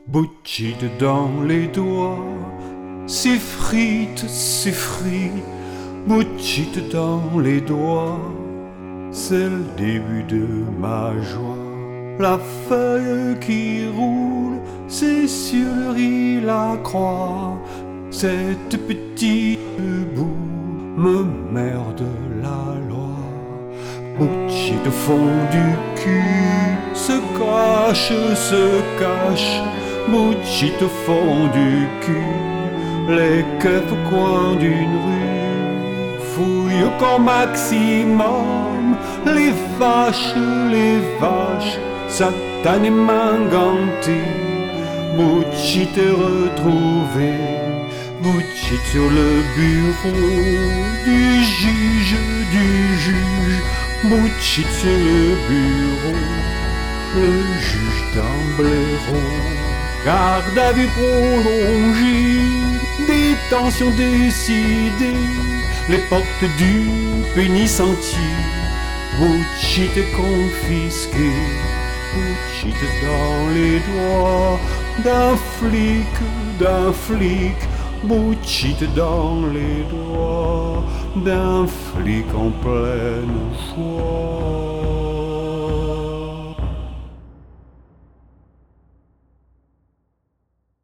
Bouchite dans les doigts, c'est frite, Bouchite dans les doigts, c'est le début de ma joie. La feuille qui roule, c'est sur le riz la croix. Cette petite boue me merde la loi. Bouchite au fond du cul, se cache, Bouchite au fond du cul, les keufs au coin d'une rue, fouille au camp maximum, les vaches, satanément gantées, Bouchite retrouvée, Bouchite sur le bureau du juge, Bouchite sur le bureau, le juge d'un blaireau. Garde à vue prolongée, détention décidée, les portes du pénitentiaire, Bouchite confisquée, Bouchite dans les doigts d'un flic, Bouchite dans les doigts d'un flic en pleine joie.